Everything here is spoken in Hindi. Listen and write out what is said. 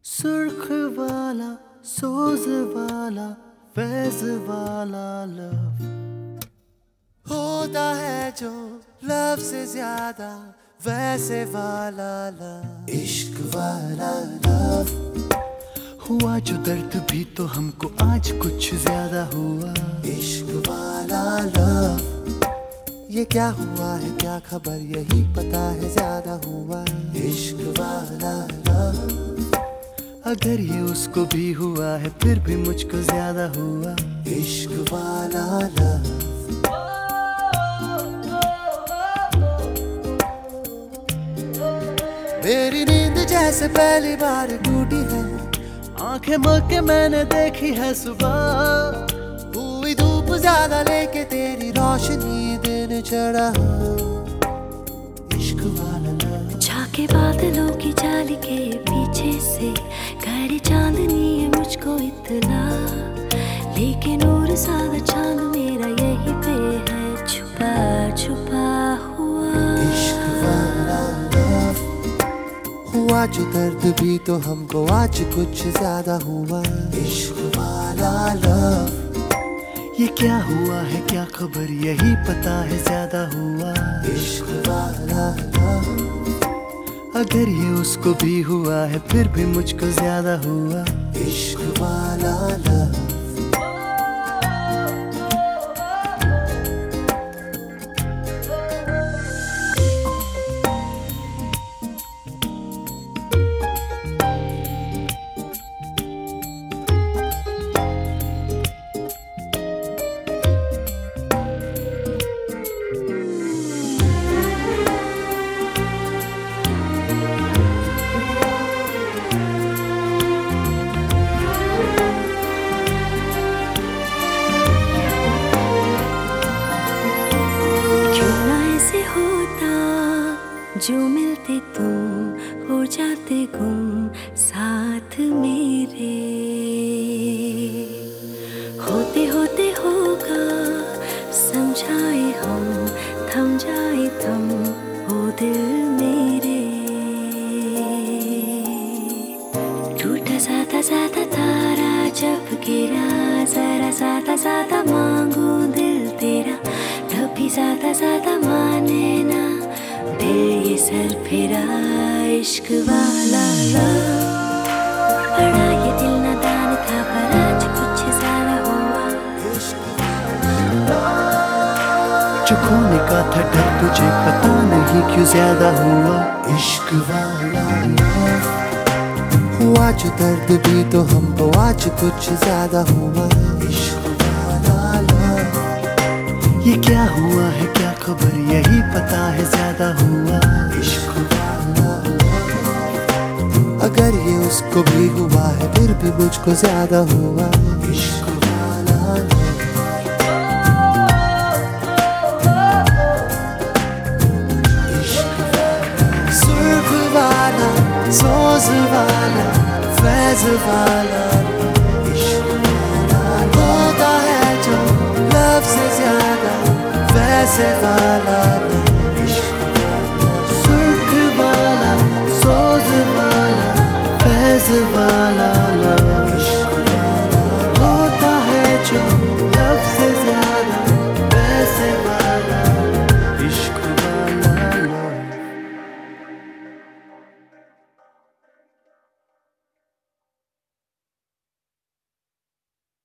सुर्ख वाला, सोज वाला, फैज वाला लव होता है जो लव से ज्यादा वैसे वाला लव। इश्क वाला लव हुआ जो दर्द भी तो हमको आज कुछ ज्यादा हुआ। इश्क वाला लव ये क्या हुआ है क्या खबर यही पता है ज्यादा हुआ। इश्क वाला लव अगर ये उसको भी हुआ है फिर भी मुझको ज्यादा हुआ। इश्क वाला लव मेरी नींद जैसे पहली बार टूटी है, आंखें मल के मैंने देखी है सुबह। हुई धूप ज्यादा लेके तेरी रोशनी दिन चढ़ा। इश्क वाला लव झाके बादलों की जाली के पीछे से करे चांदनी है मुझको इतना, लेकिन और सादा चांद मेरा यही पे है छुपा छुपा हुआ। इश्क वाला लव हुआ जो दर्द भी तो हमको आज कुछ ज्यादा हुआ। इश्क वाला लव ये क्या हुआ है क्या खबर यही पता है ज्यादा हुआ। इश्क वाला लव अगर ये उसको भी हुआ है फिर भी मुझको ज्यादा हुआ। इश्क वाला लव जो मिलते तुम हो जाते गुम साथ मेरे, होते होते होगा समझाए हम थम जाए थम हो दिल मेरे। टूटा सा तारा जब गिरा जरा सा मांगू दिल तेरा, तभी ज़्यादा माने ना दिल ये सर फिरा। इश्क वाला लव बड़ा ये दिल नादान था पर आज कुछ ज्यादा हुआ। जो खोने का था डर तुझे पता नहीं क्यों ज्यादा हुआ। इश्क वाला लव हुआ जो दर्द भी तो हमको आज कुछ ज्यादा हुआ। इश्क वाला लव ये क्या हुआ है क्या खबर यही पता है ज्यादा हुआ। इश्क वाला लव अगर ये उसको भी हुआ है फिर भी मुझको ज्यादा हुआ। इश्क वाला लव इश्क वाला सुर्ख वाला, सोज वाला, फैज वाला इश्क वाला होता है जो लव से ज्यादा वैसे वाला। इश्क वाला सुर्ख वाला, सोज वाला, फैज वाला लव।